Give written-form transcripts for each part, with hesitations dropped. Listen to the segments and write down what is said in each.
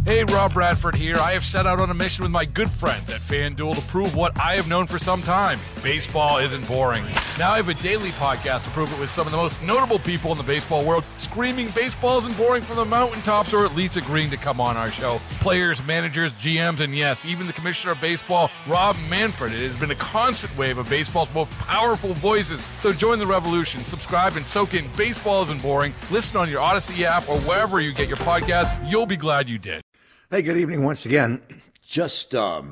Hey, Rob Bradford here. I have set out on a mission with my good friends at FanDuel to prove what I have known for some time. Baseball isn't boring. Now I have a daily podcast to prove it with some of the most notable people in the baseball world, screaming baseball isn't boring from the mountaintops, or at least agreeing to come on our show. Players, managers, GMs, and yes, even the commissioner of baseball, Rob Manfred. It has been a constant wave of baseball's most powerful voices. So join the revolution. Subscribe and soak in Baseball Isn't Boring. Listen on your Odyssey app or wherever you get your podcasts. You'll be glad you did. Hey, good evening once again. Just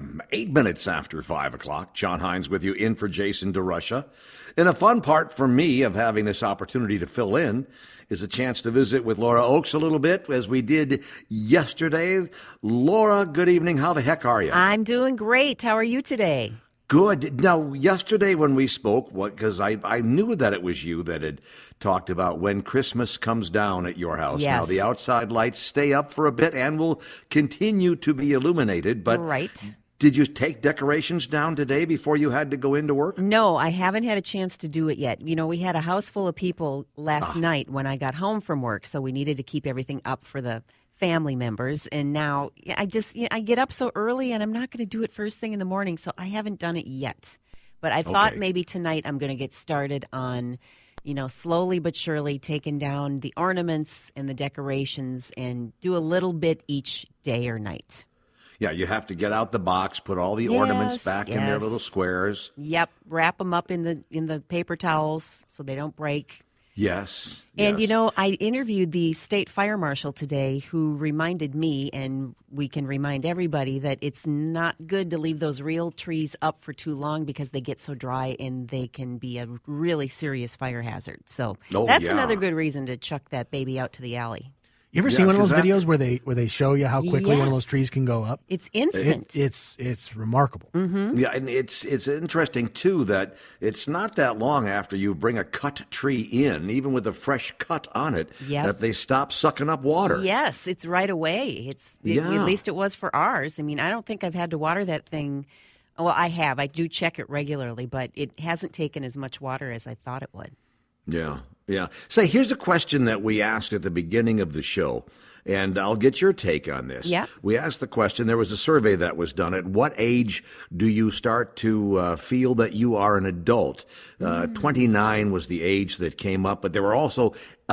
8 minutes after 5 o'clock, John Hines with you in for Jason DeRusha. And a fun part for me of having this opportunity to fill in is a chance to visit with Laura Oakes a little bit, as we did yesterday. Laura, good evening. How the heck are you? I'm doing great. How are you today? Good. Now, yesterday when we spoke, because I knew that it was you that had talked about when Christmas comes down at your house. Yes. Now, the outside lights stay up for a bit and will continue to be illuminated. But Right. Did you take decorations down today before you had to go into work? No, I haven't had a chance to do it yet. You know, we had a house full of people last night when I got home from work, so we needed to keep everything up for the family members. And now I get up so early, and I'm not going to do it first thing in the morning, so I haven't done it yet. But I thought maybe tonight I'm going to get started on, slowly but surely taking down the ornaments and the decorations and do a little bit each day or night. Yeah, you have to get out the box, put all the ornaments back in their little squares. Yep, wrap them up in the paper towels so they don't break. Yes. And, yes. I interviewed the state fire marshal today, who reminded me, and we can remind everybody, that it's not good to leave those real trees up for too long because they get so dry and they can be a really serious fire hazard. So that's another good reason to chuck that baby out to the alley. You ever seen one of those videos where they show you how quickly one of those trees can go up? It's instant. It's remarkable. Mm-hmm. Yeah, and it's interesting too that it's not that long after you bring a cut tree in, even with a fresh cut on it, that they stop sucking up water. Yes, it's right away. At least it was for ours. I mean, I don't think I've had to water that thing. Well, I have. I do check it regularly, but it hasn't taken as much water as I thought it would. Yeah, yeah. Say, here's a question that we asked at the beginning of the show, and I'll get your take on this. Yeah. We asked the question, there was a survey that was done. At what age do you start to feel that you are an adult? 29 was the age that came up, but there were also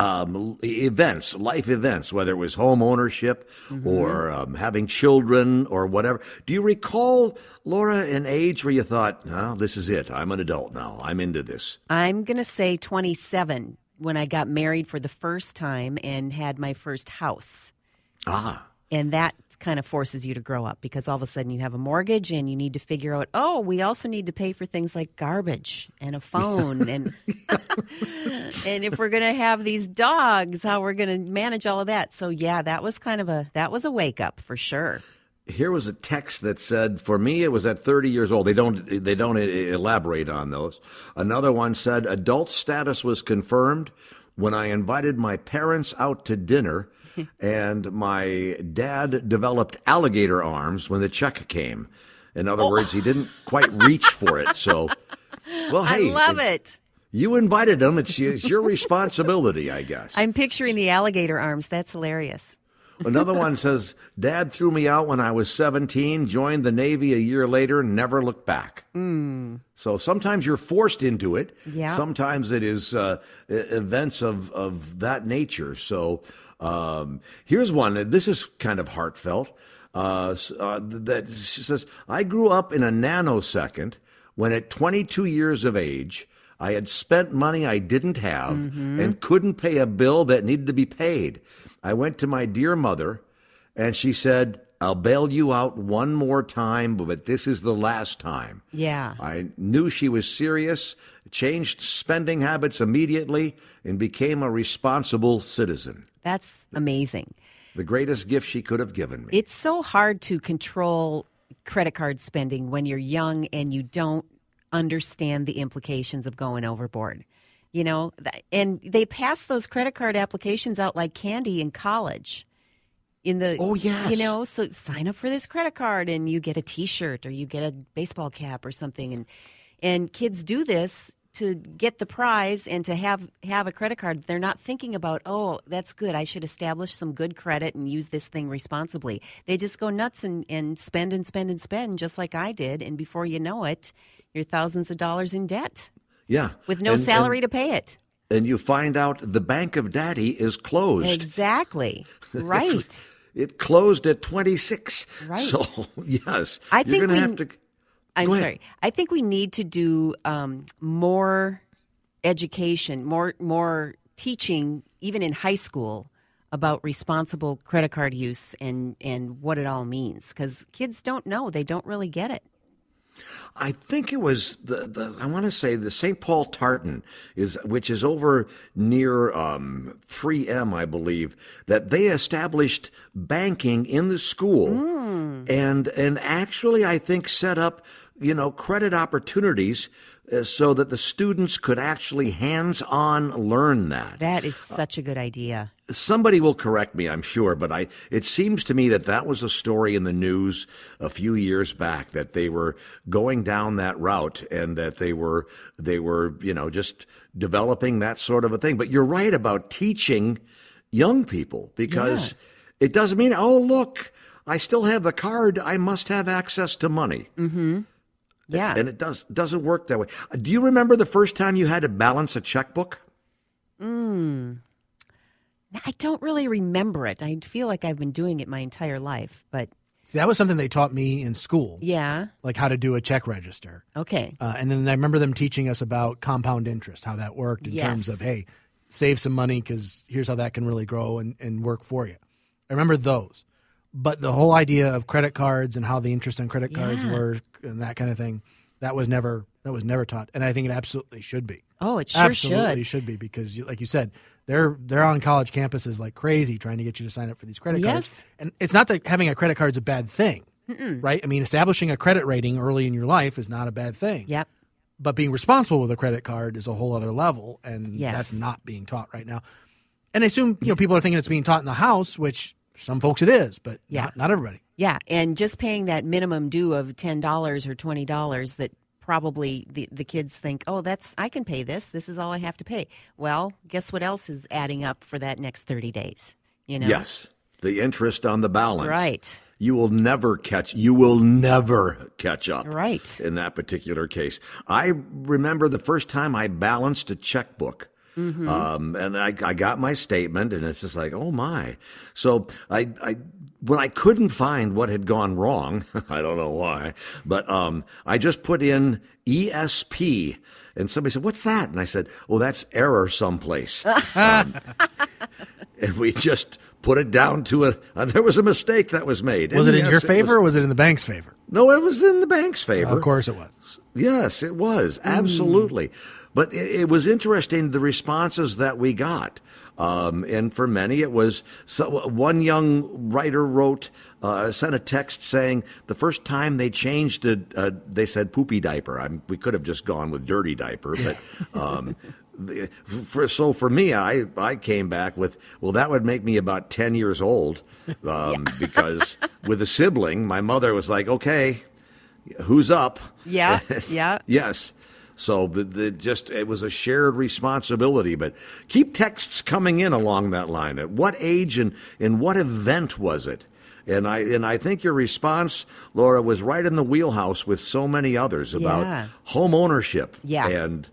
events, life events, whether it was home ownership or having children or whatever. Do you recall, Laura, an age where you thought, no, this is it. I'm an adult now. I'm into this. I'm going to say 27 when I got married for the first time and had my first house. And that kind of forces you to grow up because all of a sudden you have a mortgage and you need to figure out, we also need to pay for things like garbage and a phone and and if we're going to have these dogs, how we're going to manage all of that. So that was a wake up for sure. Here was a text that said, for me, it was at 30 years old. They don't elaborate on those. Another one said, adult status was confirmed when I invited my parents out to dinner and my dad developed alligator arms when the check came. In other words, he didn't quite reach for it. So, well, hey. I love it. You invited him. It's your responsibility, I guess. I'm picturing the alligator arms. That's hilarious. Another one says, Dad threw me out when I was 17, joined the Navy a year later, never looked back. So sometimes you're forced into it. Yeah. Sometimes it is events of that nature. So here's one. This is kind of heartfelt. That she says, I grew up in a nanosecond when at 22 years of age, I had spent money I didn't have and couldn't pay a bill that needed to be paid. I went to my dear mother, and she said, I'll bail you out one more time, but this is the last time. Yeah. I knew she was serious, changed spending habits immediately, and became a responsible citizen. That's amazing. The greatest gift she could have given me. It's so hard to control credit card spending when you're young and you don't understand the implications of going overboard. And they pass those credit card applications out like candy in college. So sign up for this credit card and you get a T-shirt or you get a baseball cap or something. And kids do this to get the prize and to have a credit card, they're not thinking about, oh, that's good, I should establish some good credit and use this thing responsibly. They just go nuts and spend and spend and spend, just like I did. And before you know it, you're thousands of dollars in debt. Yeah. With no salary to pay it. And you find out the Bank of Daddy is closed. Exactly. Right. It closed at 26. Right. So, yes. I think you're going to have to... I'm Go ahead. sorry. I think we need to do more education, more teaching, even in high school, about responsible credit card use and what it all means. Because kids don't know. They don't really get it. I think it was I want to say the St. Paul Tartan which is over near 3M, I believe, that they established banking in the school and actually I think set up, credit opportunities so that the students could actually hands-on learn that. That is such a good idea. Somebody will correct me, I'm sure, but it seems to me that was a story in the news a few years back, that they were going down that route and that they were just developing that sort of a thing. But you're right about teaching young people, because it doesn't mean, oh, look, I still have the card, I must have access to money. Mm-hmm. Yeah. And it doesn't work that way. Do you remember the first time you had to balance a checkbook? I don't really remember it. I feel like I've been doing it my entire life, but... See, that was something they taught me in school. Yeah. Like how to do a check register. Okay. And then I remember them teaching us about compound interest, how that worked in terms of, hey, save some money because here's how that can really grow and work for you. I remember those. But the whole idea of credit cards and how the interest on credit cards work and that kind of thing, that was never taught. And I think it absolutely should be. Oh, it sure absolutely should be, because like you said, they're on college campuses like crazy trying to get you to sign up for these credit cards. And it's not that having a credit card is a bad thing, right? I mean, establishing a credit rating early in your life is not a bad thing. Yep. But being responsible with a credit card is a whole other level, and that's not being taught right now. And I assume people are thinking it's being taught in the house, which some folks it is, but not everybody. Yeah, and just paying that minimum due of $10 or $20 that probably the kids think, oh, I can pay this. This is all I have to pay. Well, guess what else is adding up for that next 30 days? Yes, the interest on the balance. Right. You will never catch up. Right. In that particular case. I remember the first time I balanced a checkbook. Mm-hmm. And I got my statement, and it's just like, oh my. So when I couldn't find what had gone wrong, I don't know why, but I just put in ESP, and somebody said, what's that? And I said, oh, that's error someplace. And we just put it down to there was a mistake that was made. Was it in your favor or was it in the bank's favor? No, it was in the bank's favor. Of course it was. Yes, it was. Absolutely. But it was interesting, the responses that we got. And for many, it was one young writer sent a text saying the first time they changed they said poopy diaper. We could have just gone with dirty diaper, but for me, I came back with, well, that would make me about 10 years old, because with a sibling, my mother was like, okay, who's up? Yeah, yeah. Yes. So it was a shared responsibility. But keep texts coming in along that line. At what age and what event was it? And I think your response, Laura, was right in the wheelhouse with so many others about home ownership. Yeah. And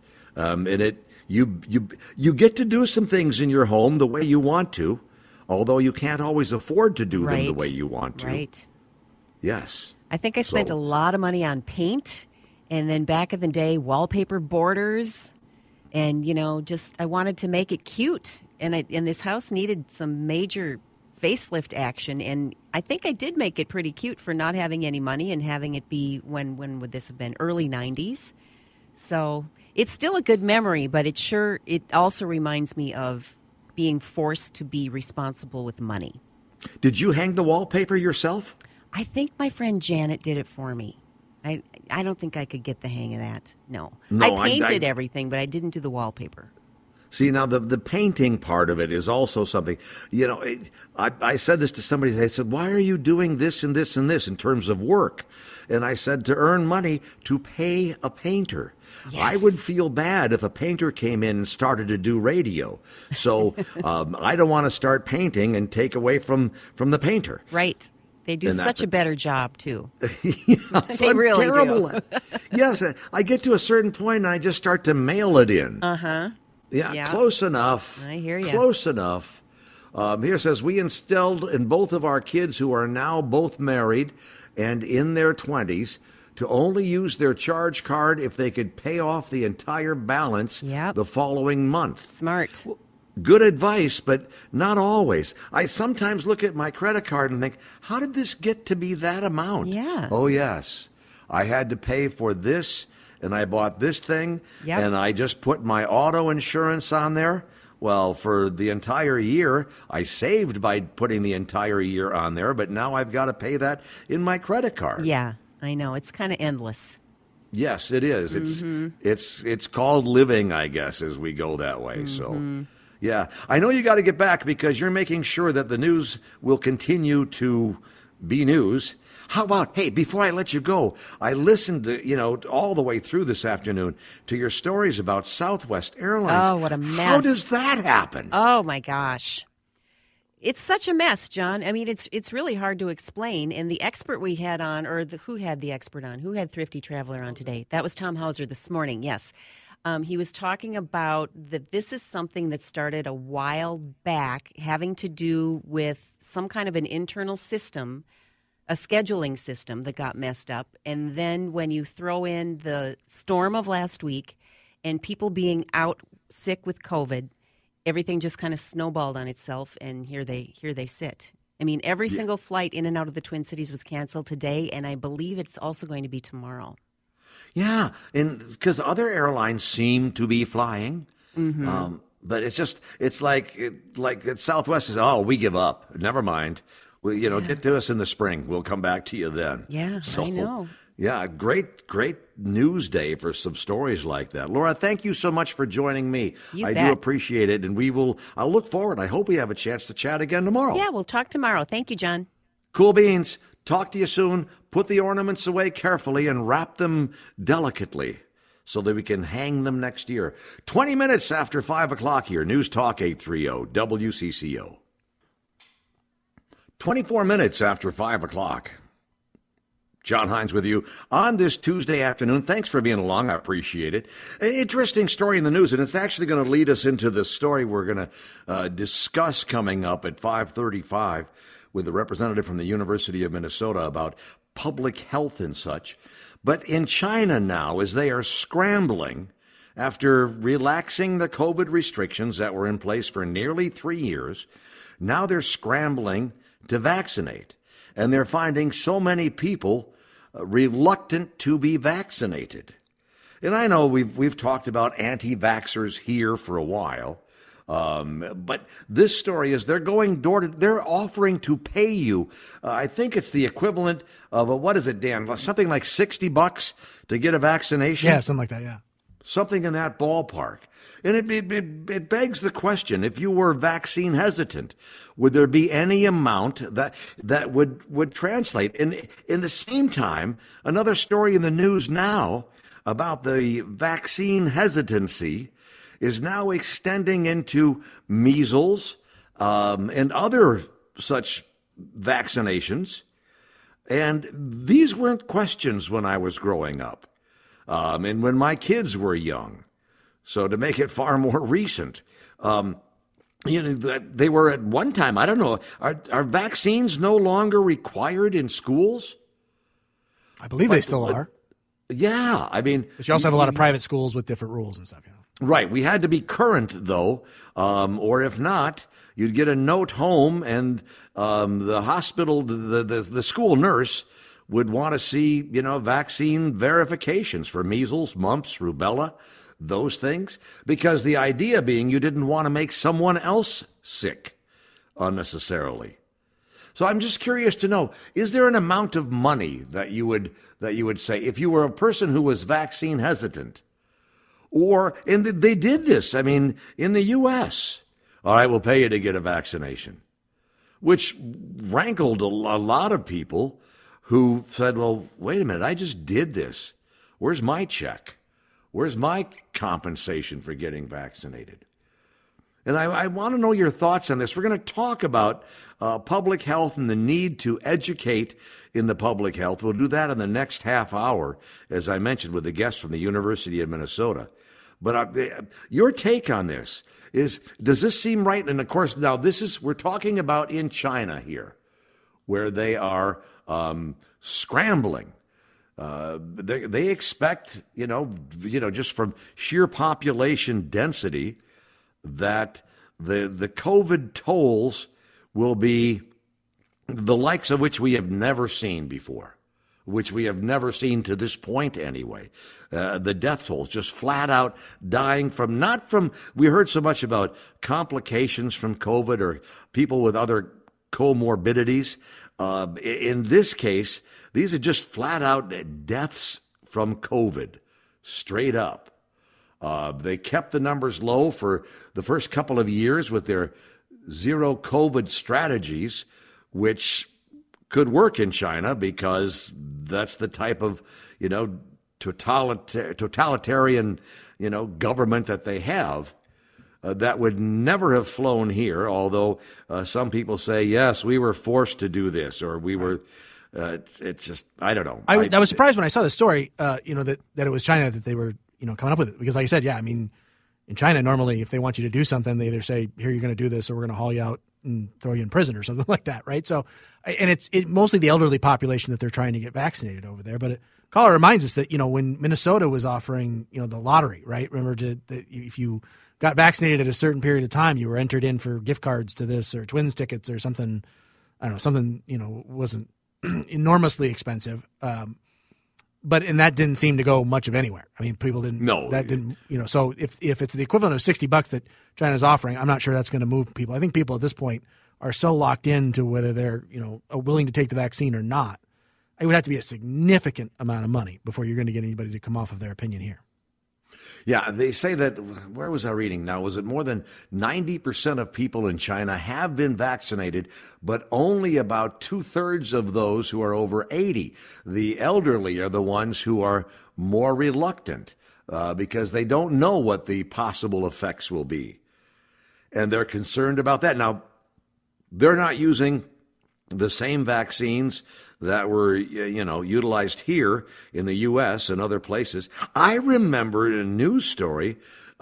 you get to do some things in your home the way you want to, although you can't always afford to do them the way you want to. Right. Yes. I think I spent a lot of money on paint. And then back in the day, wallpaper borders, and I wanted to make it cute. And this house needed some major facelift action, and I think I did make it pretty cute for not having any money and having it be when would this have been? Early 90s. So it's still a good memory, but it also reminds me of being forced to be responsible with money. Did you hang the wallpaper yourself? I think my friend Janet did it for me. I don't think I could get the hang of that. No. I painted everything, but I didn't do the wallpaper. See, now the painting part of it is also something, I said this to somebody, they said, why are you doing this and this and this in terms of work? And I said, to earn money to pay a painter. Yes. I would feel bad if a painter came in and started to do radio. So I don't want to start painting and take away from the painter. Right. They do such a better job, too. Yes, they really do. Yes, I get to a certain point and I just start to mail it in. Uh-huh. Yeah, close enough. I hear you. Close enough. Here it says, we instilled in both of our kids who are now both married and in their 20s to only use their charge card if they could pay off the entire balance the following month. Smart. Well, good advice, but not always. I sometimes look at my credit card and think, how did this get to be that amount? Yeah. Oh, yes. I had to pay for this, and I bought this thing, and I just put my auto insurance on there. Well, for the entire year, I saved by putting the entire year on there, but now I've got to pay that in my credit card. Yeah, I know. It's kind of endless. Yes, it is. It's called living, I guess, as we go that way. So, yeah. I know you got to get back because you're making sure that the news will continue to be news. How about, hey, before I let you go, I listened to, all the way through this afternoon to your stories about Southwest Airlines. Oh, what a mess. How does that happen? Oh, my gosh. It's such a mess, John. I mean, it's really hard to explain. And the expert we had on, who had the expert on? Who had Thrifty Traveler on today? That was Tom Hauser this morning, yes. He was talking about that this is something that started a while back having to do with some kind of an internal system, a scheduling system that got messed up. And then when you throw in the storm of last week and people being out sick with COVID, everything just kind of snowballed on itself, and here they sit. I mean, every single flight in and out of the Twin Cities was canceled today, and I believe it's also going to be tomorrow. Yeah, and because other airlines seem to be flying, but it's like Southwest is, we give up. Never mind. Well, get to us in the spring. We'll come back to you then. Yeah, so, I know. Yeah, great news day for some stories like that. Laura, thank you so much for joining me. I do appreciate it, and I'll look forward. I hope we have a chance to chat again tomorrow. Yeah, we'll talk tomorrow. Thank you, John. Cool beans. Talk to you soon. Put the ornaments away carefully and wrap them delicately so that we can hang them next year. 20 minutes after 5 o'clock here, News Talk 830 WCCO. 24 minutes after 5 o'clock. John Hines with you on this Tuesday afternoon. Thanks for being along. I appreciate it. Interesting story in the news, and it's actually going to lead us into the story we're going to discuss coming up at 5:35 with the representative from the University of Minnesota about public health and such. But in China now, as they are scrambling after relaxing the COVID restrictions that were in place for nearly 3 years, now they're scrambling to vaccinate. And they're finding so many people reluctant to be vaccinated. And I know we've talked about anti-vaxxers here for a while, but this story is they're going they're offering to pay you. I think it's the equivalent of what is it, Dan? Something like $60 to get a vaccination? Yeah, something like that, yeah. Something in that ballpark. And it begs the question, if you were vaccine hesitant, would there be any amount that would translate? And in the same time, another story in the news now about the vaccine hesitancy is now extending into measles and other such vaccinations. And these weren't questions when I was growing up and when my kids were young. So to make it far more recent, they were at one time, I don't know, are vaccines no longer required in schools? I believe they still are. Yeah, I mean. But you also have a lot of private schools with different rules and stuff, Right. We had to be current, though, or if not, you'd get a note home and the hospital, the school nurse would want to see, vaccine verifications for measles, mumps, rubella, those things, because the idea being you didn't want to make someone else sick unnecessarily. So I'm just curious to know, is there an amount of money that you would say if you were a person who was vaccine hesitant, And they did this, I mean, in the U.S. All right, we'll pay you to get a vaccination, which rankled a lot of people who said, well, wait a minute, I just did this. Where's my check? Where's my compensation for getting vaccinated? And I want to know your thoughts on this. We're going to talk about public health and the need to educate in the public health. We'll do that in the next half hour, as I mentioned, with a guest from the University of Minnesota. But your take on this is, does this seem right? And of course, now we're talking about in China here, where they are scrambling. They expect, just from sheer population density, that the COVID tolls will be the likes of which we have never seen before, which we have never seen to this point anyway. The death tolls just flat out dying we heard so much about complications from COVID or people with other comorbidities. In this case, these are just flat out deaths from COVID, straight up. They kept the numbers low for the first couple of years with their zero COVID strategies, which could work in China because that's the type of, totalitarian, government that they have. That would never have flown here, although some people say, yes, we were forced to do this, or we were, it's just, I don't know. I was surprised when I saw the story, that it was China that they were, coming up with it. Because like I said, in China, normally if they want you to do something, they either say, here, you're going to do this, or we're going to haul you out and throw you in prison or something like that, right? So, and it's mostly the elderly population that they're trying to get vaccinated over there. But caller reminds us that, when Minnesota was offering, the lottery, right? Remember, that if you got vaccinated at a certain period of time, you were entered in for gift cards to this or Twins tickets or something, I don't know, something, wasn't enormously expensive. But that didn't seem to go much of anywhere. I mean, people didn't. No, that didn't. So if it's the equivalent of $60 that China's offering, I'm not sure that's going to move people. I think people at this point are so locked into whether they're willing to take the vaccine or not. It would have to be a significant amount of money before you're going to get anybody to come off of their opinion here. Yeah, they say that, where was I reading now? Was it more than 90% of people in China have been vaccinated, but only about 2/3 of those who are over 80. The elderly are the ones who are more reluctant because they don't know what the possible effects will be. And they're concerned about that. Now, they're not using the same vaccines that were, utilized here in the U.S. and other places. I remember a news story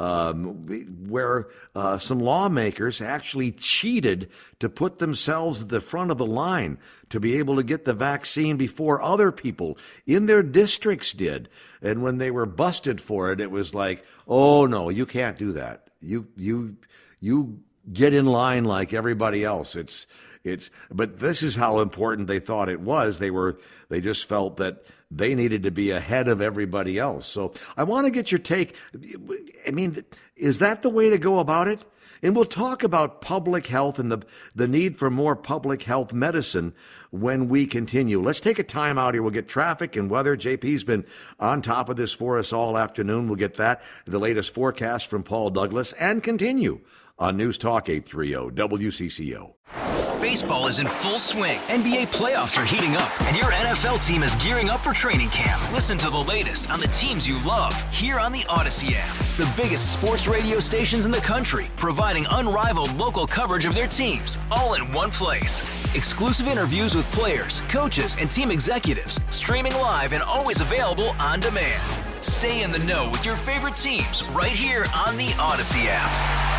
where some lawmakers actually cheated to put themselves at the front of the line to be able to get the vaccine before other people in their districts did. And when they were busted for it, it was like, oh, no, you can't do that. You get in line like everybody else. But this is how important they thought it was. They just felt that they needed to be ahead of everybody else. So I want to get your take. I mean, is that the way to go about it? And we'll talk about public health and the need for more public health medicine when we continue. Let's take a time out here. We'll get traffic and weather. JP's been on top of this for us all afternoon. We'll get that, the latest forecast from Paul Douglas, and continue on News Talk 830 WCCO. Baseball is in full swing. NBA playoffs are heating up, and your NFL team is gearing up for training camp. Listen to the latest on the teams you love here on the Odyssey app. The biggest sports radio stations in the country, providing unrivaled local coverage of their teams, all in one place. Exclusive interviews with players, coaches, and team executives, streaming live and always available on demand. Stay in the know with your favorite teams right here on the Odyssey app.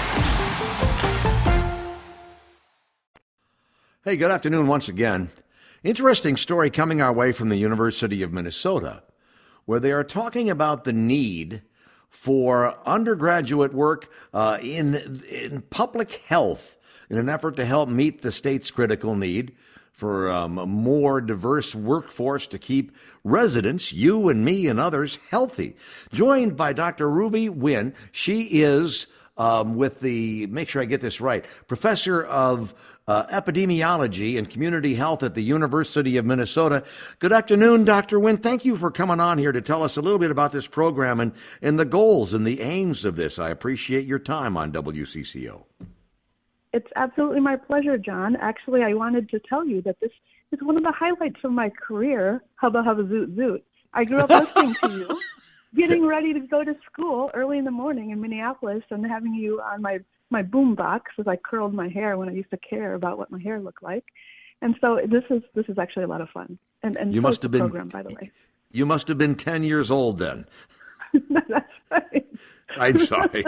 Hey, good afternoon once again. Interesting story coming our way from the University of Minnesota, where they are talking about the need for undergraduate work in public health in an effort to help meet the state's critical need for a more diverse workforce to keep residents, you and me and others, healthy. Joined by Dr. Ruby Wynn. She is make sure I get this right, professor of epidemiology and community health at the University of Minnesota. Good afternoon, Dr. Nguyen. Thank you for coming on here to tell us a little bit about this program and the goals and the aims of this. I appreciate your time on WCCO. It's absolutely my pleasure, John. Actually, I wanted to tell you that this is one of the highlights of my career, Hubba Hubba Zoot Zoot. I grew up listening to you, getting ready to go to school early in the morning in Minneapolis and having you on my boom box as I curled my hair when I used to care about what my hair looked like. And so this is actually a lot of fun. And you must have been program, by the way. You must have been 10 years old then. That's right. I'm sorry.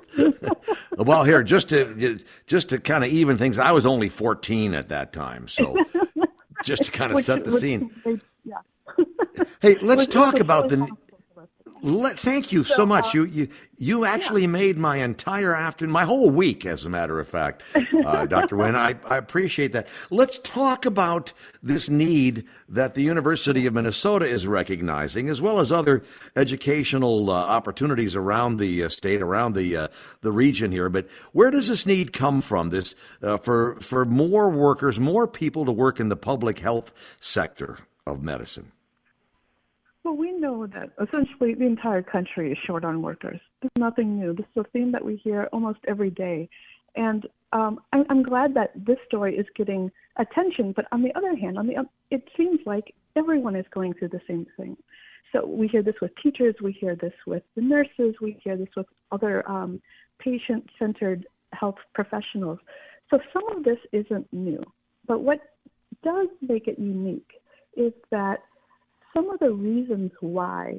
Well, here, just to kind of even things, I was only 14 at that time, so just to kind of set the scene. Yeah. Hey, let's talk about thank you so much. You actually made my entire afternoon, my whole week, as a matter of fact, Dr. Nguyen. I appreciate that. Let's talk about this need that the University of Minnesota is recognizing, as well as other educational opportunities around the state, around the region here. But where does this need come from? This for more workers, more people to work in the public health sector of medicine. Well, we know that essentially the entire country is short on workers. There's nothing new. This is a theme that we hear almost every day. And I'm glad that this story is getting attention. But on the other hand, it seems like everyone is going through the same thing. So we hear this with teachers. We hear this with the nurses. We hear this with other patient-centered health professionals. So some of this isn't new. But what does make it unique is that some of the reasons why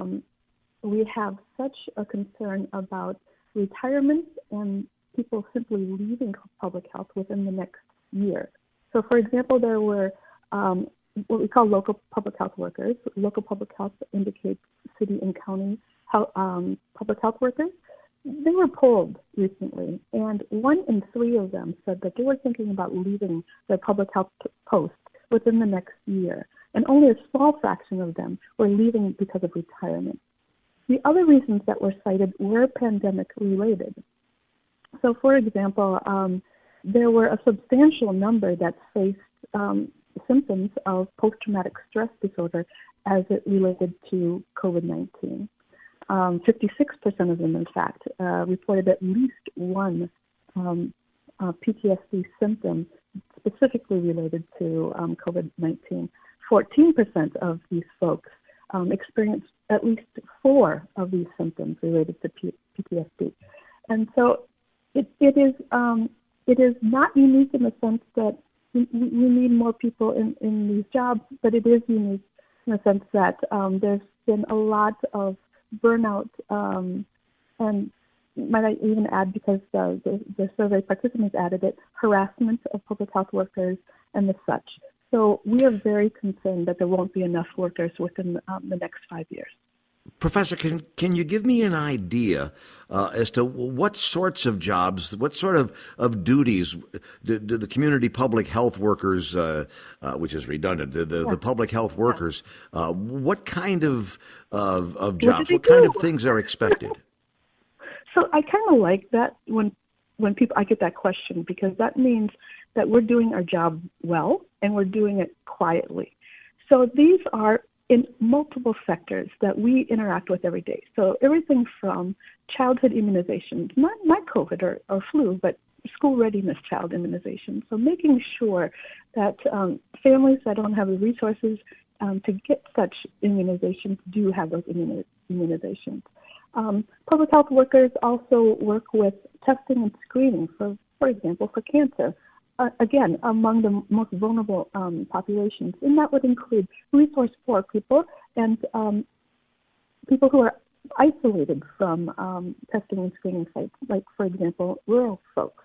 we have such a concern about retirement and people simply leaving public health within the next year. So, for example, there were what we call local public health workers. Local public health indicates city and county public health workers. They were polled recently, and 1 in 3 of them said that they were thinking about leaving their public health post within the next year. And only a small fraction of them were leaving because of retirement. The other reasons that were cited were pandemic-related. So, for example, there were a substantial number that faced symptoms of post-traumatic stress disorder as it related to COVID-19. 56% of them, in fact, reported at least one PTSD symptom specifically related to COVID-19. 14% of these folks experienced at least 4 of these symptoms related to PTSD. And so it is not unique in the sense that we need more people in these jobs, but it is unique in the sense that there's been a lot of burnout, and might I even add, because the survey participants added it, harassment of public health workers and the such. So we are very concerned that there won't be enough workers within the next 5 years. Professor, can you give me an idea as to what sorts of jobs, what sort of duties do the community public health workers, which is redundant, the public health workers, what kind of jobs, what kind of things are expected? So I kind of like that when I get that question, because that means that we're doing our job well and we're doing it quietly. So these are in multiple sectors that we interact with every day. So everything from childhood immunizations, not COVID or flu, but school readiness child immunization. So making sure that families that don't have the resources to get such immunizations do have those immunizations. Public health workers also work with testing and screening, for example, for cancer. Again, among the most vulnerable populations. And that would include resource-poor people and people who are isolated from testing and screening sites, like, for example, rural folks.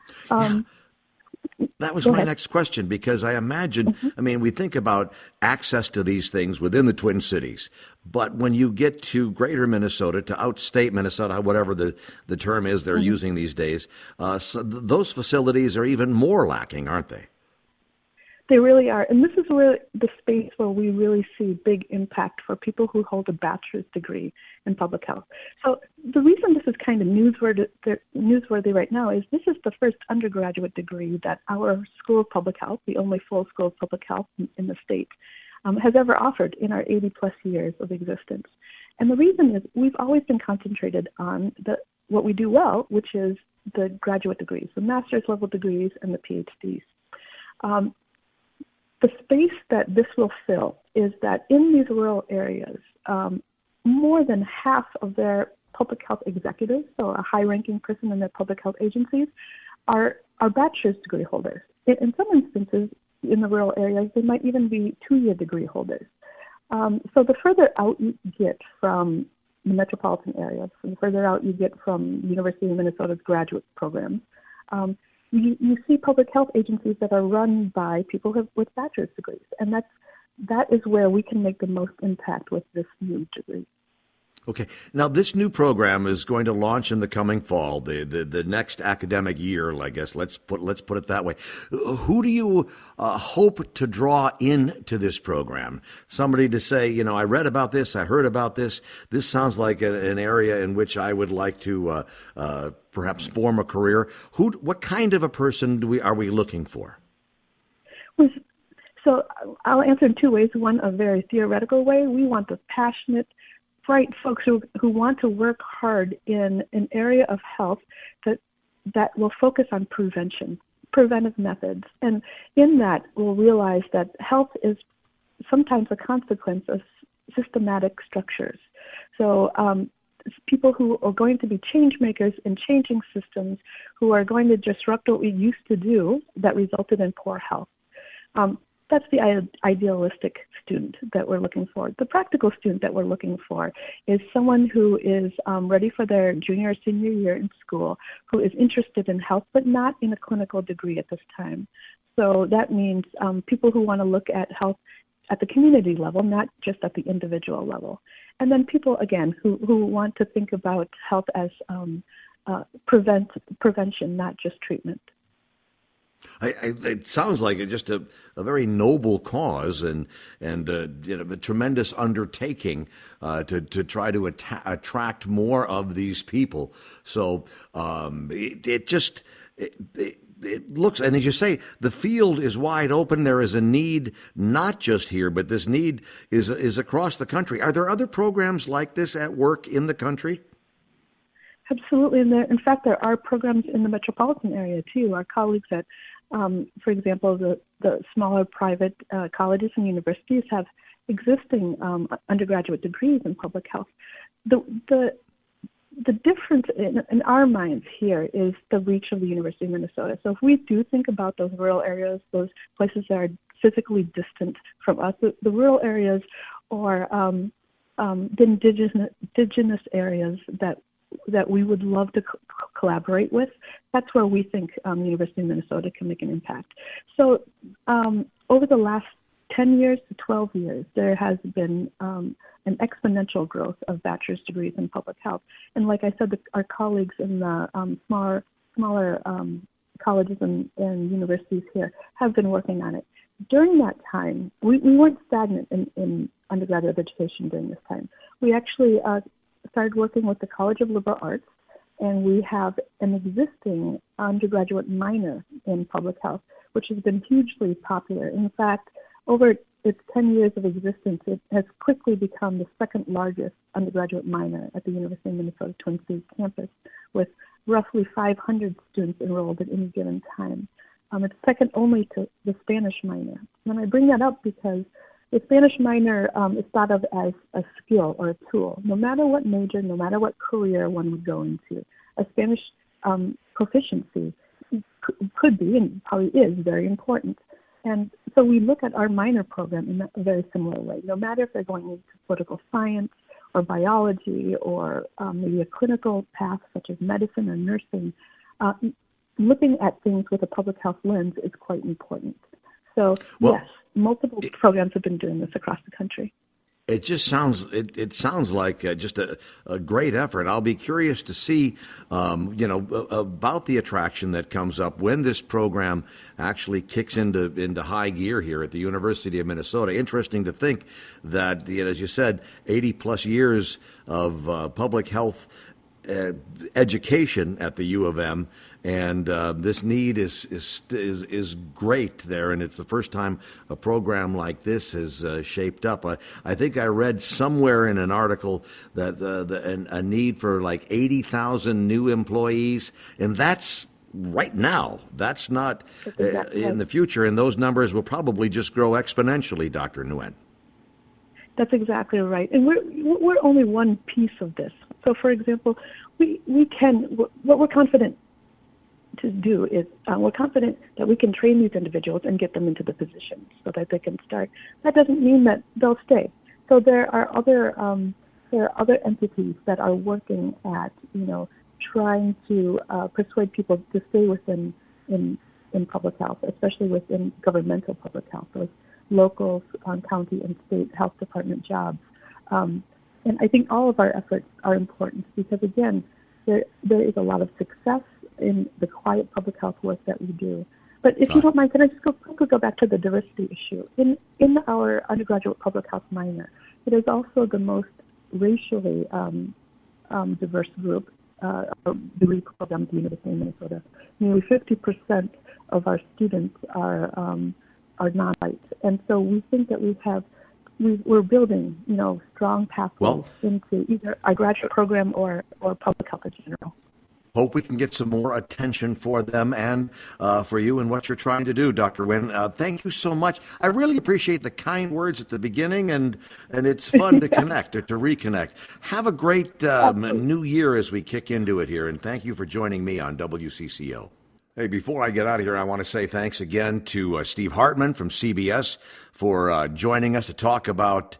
That was my next question, because I imagine, I mean, we think about access to these things within the Twin Cities, but when you get to greater Minnesota, to outstate Minnesota, whatever the term is they're using these days, so those facilities are even more lacking, aren't they? They really are. And this is where the space where we really see big impact for people who hold a bachelor's degree in public health. So the reason this is kind of newsworthy right now is this is the first undergraduate degree that our School of Public Health, the only full School of Public Health in the state, has ever offered in our 80-plus years of existence. And the reason is we've always been concentrated on what we do well, which is the graduate degrees, the master's level degrees and the PhDs. The space that this will fill is that in these rural areas, more than half of their public health executives, so a high-ranking person in their public health agencies, are bachelor's degree holders. In some instances, in the rural areas, they might even be two-year degree holders. So the further out you get from the metropolitan area, the further out you get from the University of Minnesota's graduate programs, you see public health agencies that are run by people with bachelor's degrees, and that is where we can make the most impact with this new degree. Okay. Now, this new program is going to launch in the coming fall, the next academic year, I guess. Let's put it that way. Who do you hope to draw into this program? Somebody to say, I read about this, I heard about this. This sounds like an area in which I would like to perhaps form a career. What kind of a person are we looking for? So I'll answer in two ways. One, a very theoretical way. We want the passionate, bright folks who want to work hard in an area of health that will focus on preventive methods. And in that, we'll realize that health is sometimes a consequence of systematic structures. So people who are going to be change makers in changing systems, who are going to disrupt what we used to do that resulted in poor health. That's the idealistic student that we're looking for. The practical student that we're looking for is someone who is ready for their junior or senior year in school, who is interested in health, but not in a clinical degree at this time. So that means people who want to look at health at the community level, not just at the individual level. And then people, again, who want to think about health as prevention, not just treatment. It sounds like just a very noble cause and a tremendous undertaking to try to attract more of these people. So it looks, and as you say, the field is wide open. There is a need not just here, but this need is across the country. Are there other programs like this at work in the country? Absolutely. And in fact, there are programs in the metropolitan area, too. Our colleagues at, for example, the smaller private colleges and universities have existing undergraduate degrees in public health. The difference in our minds here is the reach of the University of Minnesota. So if we do think about those rural areas, those places that are physically distant from us, the rural areas or the indigenous areas that we would love to collaborate with, that's where we think the University of Minnesota can make an impact. So over the last 10 years to 12 years, there has been an exponential growth of bachelor's degrees in public health. And like I said, our colleagues in the smaller colleges and universities here have been working on it. During that time, we weren't stagnant in undergraduate education during this time. We actually started working with the College of Liberal Arts, and we have an existing undergraduate minor in public health, which has been hugely popular. In fact, over its 10 years of existence, it has quickly become the second largest undergraduate minor at the University of Minnesota Twin Cities campus, with roughly 500 students enrolled at any given time. It's second only to the Spanish minor. And I bring that up because the Spanish minor is thought of as a skill or a tool. No matter what major, no matter what career one would go into, a Spanish proficiency could be and probably is very important. And so we look at our minor program in a very similar way. No matter if they're going into political science or biology or maybe a clinical path such as medicine or nursing, looking at things with a public health lens is quite important. So, yes, multiple programs have been doing this across the country. It just sounds like just a great effort. I'll be curious to see, about the attraction that comes up when this program actually kicks into high gear here at the University of Minnesota. Interesting to think that, as you said, 80 plus years of public health education at the U of M, and this need is great there, and it's the first time a program like this has shaped up. I think I read somewhere in an article that a need for like 80,000 new employees, and that's right now. That's not in the future, and those numbers will probably just grow exponentially, Dr. Nguyen. That's exactly right, and we're only one piece of this. So, for example, what we're confident to do is we're confident that we can train these individuals and get them into the positions so that they can start. That doesn't mean that they'll stay. So there are other entities that are working at trying to persuade people to stay within in public health, especially within governmental public health, those local, county, and state health department jobs. And I think all of our efforts are important because, again, there is a lot of success in the quiet public health work that we do. But if you don't mind, can I just quickly go back to the diversity issue? In our undergraduate public health minor, it is also the most racially diverse group degree program at the University of Minnesota. Nearly 50% of our students are non-white, and so we think that we're building, strong pathways into either our graduate program or public health in general. Hope we can get some more attention for them and for you and what you're trying to do, Dr. Nguyen. Thank you so much. I really appreciate the kind words at the beginning, and it's fun to connect or to reconnect. Have a great new year as we kick into it here, and thank you for joining me on WCCO. Hey, before I get out of here, I want to say thanks again to Steve Hartman from CBS for joining us to talk about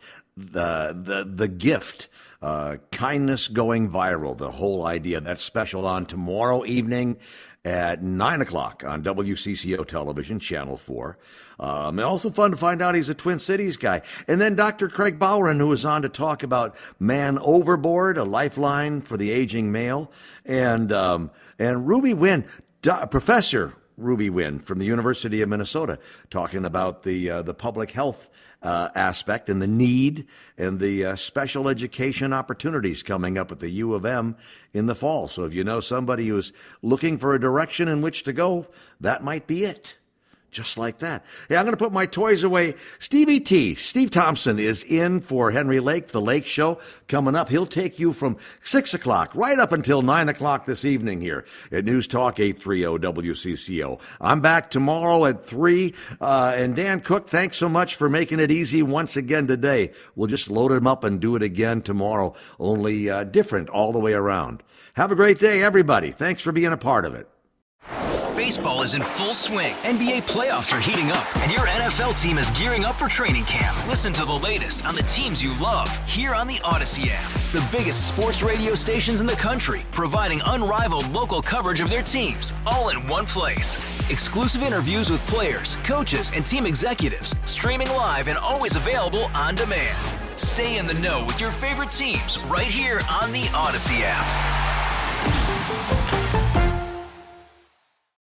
the gift, kindness going viral, the whole idea. That's special on tomorrow evening at 9 o'clock on WCCO television, Channel 4. And also fun to find out he's a Twin Cities guy. And then Dr. Craig Bowron, who is on to talk about Man Overboard, a lifeline for the aging male, and Ruby Wynn. Professor Ruby Wynn from the University of Minnesota, talking about the public health aspect and the need and the special education opportunities coming up at the U of M in the fall. So if you know somebody who's looking for a direction in which to go, that might be it. Just like that. Hey, I'm going to put my toys away. Stevie T, Steve Thompson, is in for Henry Lake, the Lake Show, coming up. He'll take you from 6 o'clock right up until 9 o'clock this evening here at News Talk 830 WCCO. I'm back tomorrow at 3. And Dan Cook, thanks so much for making it easy once again today. We'll just load him up and do it again tomorrow, only different all the way around. Have a great day, everybody. Thanks for being a part of it. Baseball is in full swing. NBA playoffs are heating up, and your NFL team is gearing up for training camp. Listen to the latest on the teams you love here on the Odyssey app. The biggest sports radio stations in the country, providing unrivaled local coverage of their teams, all in one place. Exclusive interviews with players, coaches, and team executives, streaming live and always available on demand. Stay in the know with your favorite teams right here on the Odyssey app.